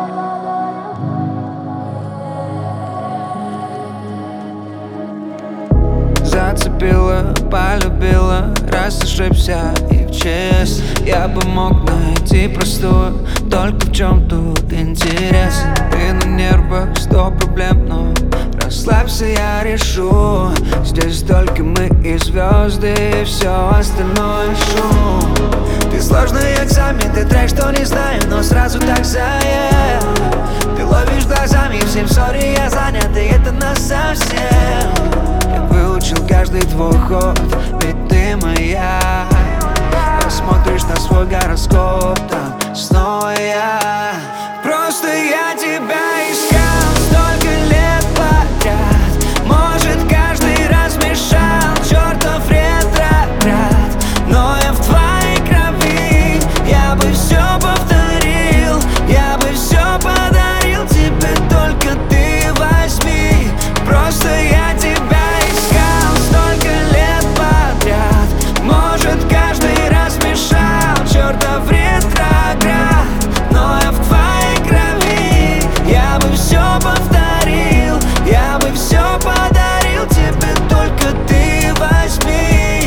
Зацепила, полюбила, раз ошибся и в честь. Я бы мог найти простую, только в чем тут интерес. Ты на нервах, 100 проблем, но расслабься, я решу. Здесь только мы и звезды, и все остальное шум. Ты сложный экзамен, ты трек, что не знаю, но сразу так заел. Ты ловишь глазами, всем сори, я занят, и это насовсем. Я выучил каждый твой ход, ведь ты моя. Посмотришь на свой гороскоп, там снова я. Просто я тебя искал столько лет подряд. Может, каждый раз мешал чертов ретроград, но я в твоей крови. Я бы все повторил, я бы все подарил тебе, только ты возьми. Просто я тебя искал столько лет подряд. Может, каждый раз мешал чертов ретроград, но я в твоей крови. Я бы все повторил, я бы все подарил тебе, только ты возьми.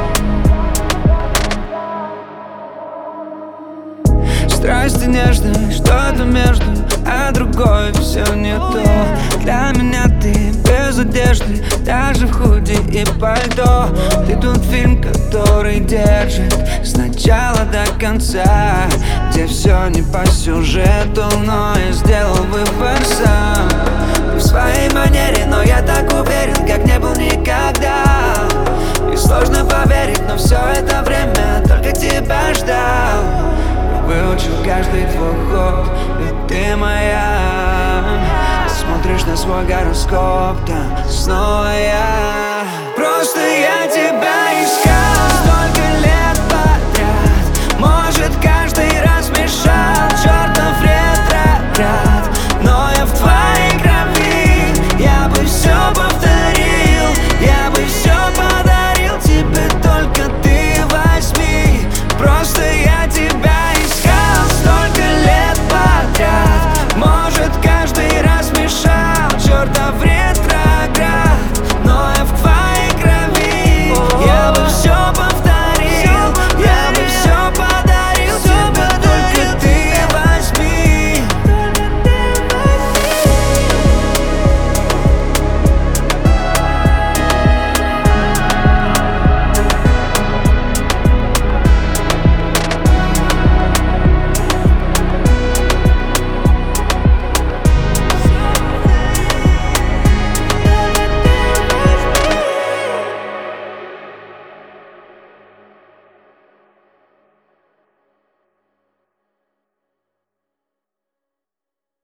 Страсть и нежность, что-то между, а другое все не то. Для меня ты без одежды, даже в худи и пальто. Ты тот фильм, который держит с начала до конца, где все не по сюжету, но я сделал выбор сам. Ты в своей манере, но я так уверен, как не был никогда. И сложно поверить, но все это время только тебя ждал. Выучил каждый твой ход, ведь ты моя. Смотришь на свой гороскоп, там снова я.